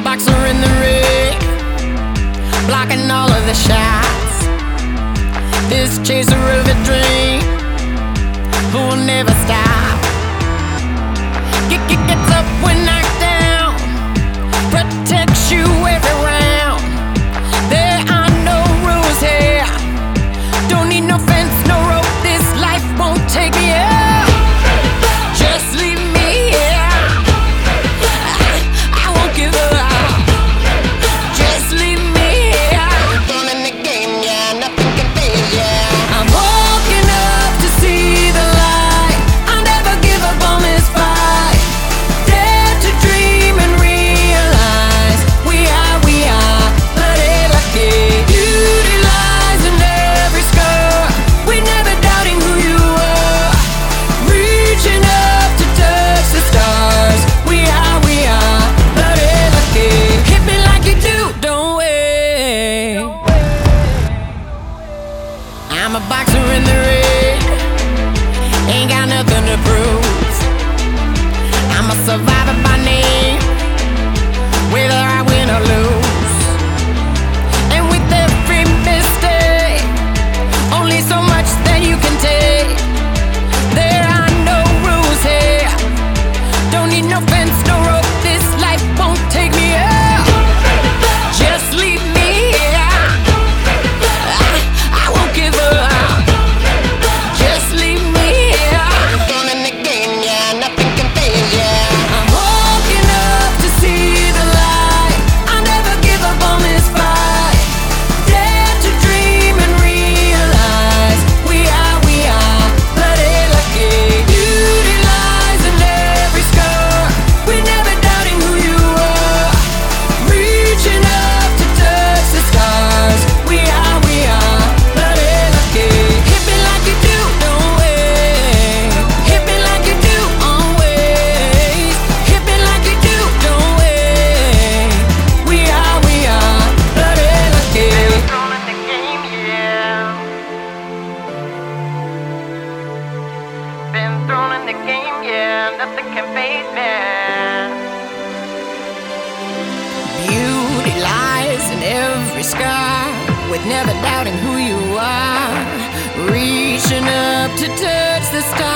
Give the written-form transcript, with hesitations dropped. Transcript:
boxer in the ring, blocking all of the shots. This chaser of a dream who will never stop. Gets up when knocked down, protects you every round. There are no rules here, don't need no fence, no rope. This life won't take me out. Just leave me here, I won't give up. Just leave me here. I'm born in the game, yeah, nothing can fail, yeah. I'm walking up to see the light. I'll never give up on this fight. Dare to dream and realize we are bloody lucky. Beauty lies in every scar. We're never doubting who you are. Reaching up to touch the stars. We are bloody lucky. Hit me like you do, don't wait. I'm a boxer in the ring, ain't got nothing to prove. I'm a survivor by name, whether I win or lose. And with every mistake, only so much that you can take. There are no rules here, don't need no fence, no rope. This life won't take me out. Just leave me here, I won't give up. Just leave me here. I'm born in the game, yeah, nothing can fail, yeah. I'm walking up to see the light. I'll never give up on this fight. Dare to dream and realize we are bloody lucky. Beauty lies in every scar. We're never doubting who you are. Reaching up to touch the stars. We are bloody lucky. Hit me like you do, don't wait. Hit me like you do, always. Hit me like you do, don't wait. We are bloody lucky. Been thrown in the game, yeah. Been thrown in the game, yeah. Nothing can fade me. Beauty lies in every scar, with never doubting who you are. Reaching up to touch the stars.